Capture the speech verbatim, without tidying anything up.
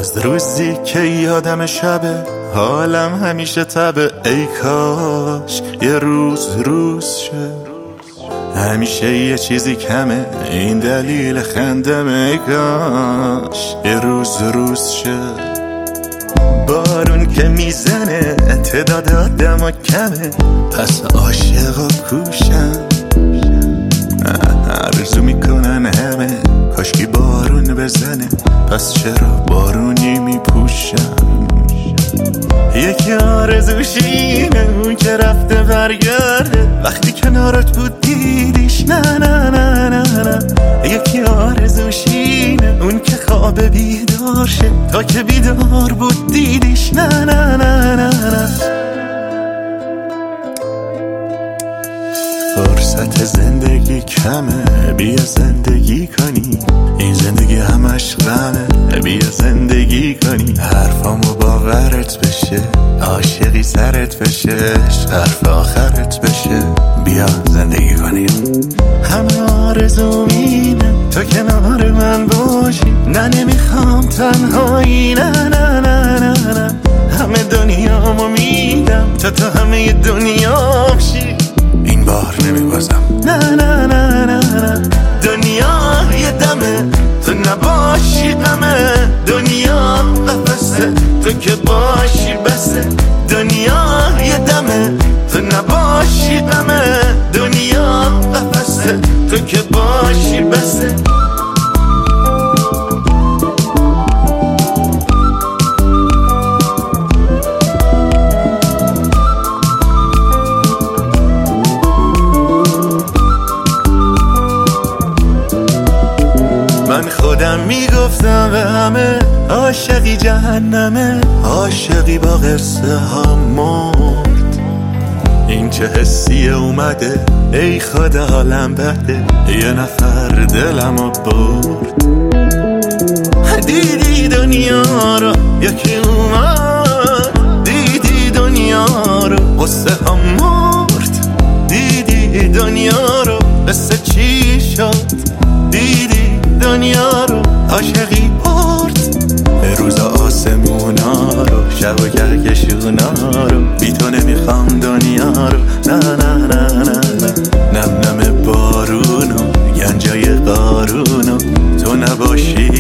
از روزی که یادم شبه حالم همیشه تبه، ای کاش یه روز روز شه. همیشه یه چیزی کمه، این دلیل خندمه، ای کاش یه روز روز شه. بارون که میزنه تعداد آدم کمه، پس عاشقا کوشن. عرضو میکنن همه کاشکی بارون بزنه، پس چرا بارونی میپوشن. یکی آرزوشینه اون که رفته برگرده، وقتی کنارت بود دیدیش نه نه نه نه نه. یکی آرزوشینه اون که خواب بیدار شه، تا که بیدار بود دیدیش نه نه نه نه نه. فرصت زندگی کمه، بیا زندگی کنی، این زندگی همش غمه، بیا زندگی کنی. حرفامو باورت بشه، عاشقی سرت بشه، حرف آخرت بشه، بیا زندگی کنی. همه آرزوم اینه تو کنار من باشی، نه نمیخوام تنهایی، نه نه نه نه نه. همه دنیامو میدم تا تو همه دنیا بشی، این بار نمیبازم، نه نه نه نه نه. دنیا یه دمه تو نباشی غمه، دنیا قفسه تو که باشی بسه. دنیا یه دمه تو نباشی غمه، دنیا قفسه تو که باشی بسه. من خودم میگفتم به همه عاشقی جهنمه، عاشقی با قصه ها مرد. این چه حسیه اومده ای خدا حالم بده، یه نفر دلمو برد. دیدی دنیا رو یکی اومد، دیدی دنیا رو قصه ها مرد. دیدی دنیا رو قصه چی شد، دیدی دنیا رو عاشقی برد. روز آسمونا رو شب و کهکشونا رو، بی تو نمیخوام دنیا رو، نه نه نه نه نه. نم نم بارونو گنجای قارونو، تو نباشی